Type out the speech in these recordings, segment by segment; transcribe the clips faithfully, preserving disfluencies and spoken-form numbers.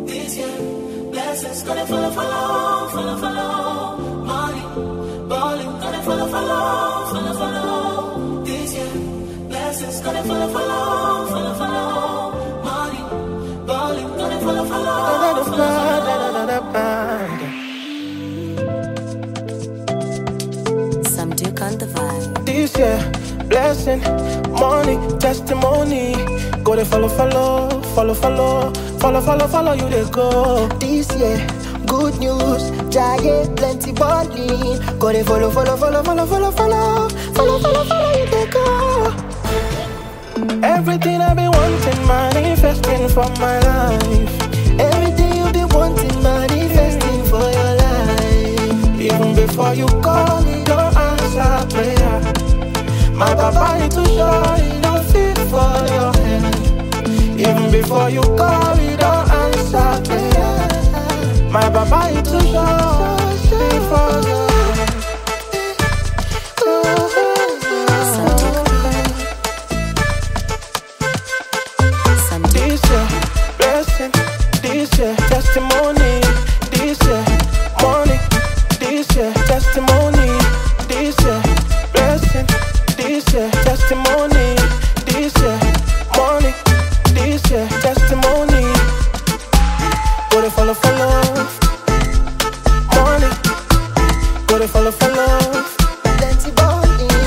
This year, blessings gonna follow, follow, follow, follow. Money, balling, gonna follow, follow, follow, follow. This year, blessings gonna follow, follow, follow, follow. Money, balling, gonna follow, follow, follow, follow. Some Duke on the vibe. This year, blessing, money, testimony. Go to follow, follow, follow, follow, follow, follow, follow you they go. This year, good news, giant, plenty balling. Go to follow, follow, follow, follow, follow, follow, follow, follow, follow you they go. Everything I've been wanting, manifesting for my life. Everything you've been wanting, manifesting for your life. Even before you call me, don't answer prayer. My papa is too sure, he don't fit for your hand. Even before you call me, don't answer prayer. My papa is too sure, he for your hand. This year, blessing, this year, testimony, this year, money, this year, testimony, this year, blessing, this year, testimony, this year, money, this year, testimony. Go to follow, follow, money, go to follow, follow, Plenty balling.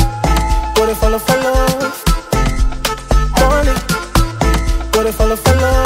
go to follow, follow, money, go to follow, follow.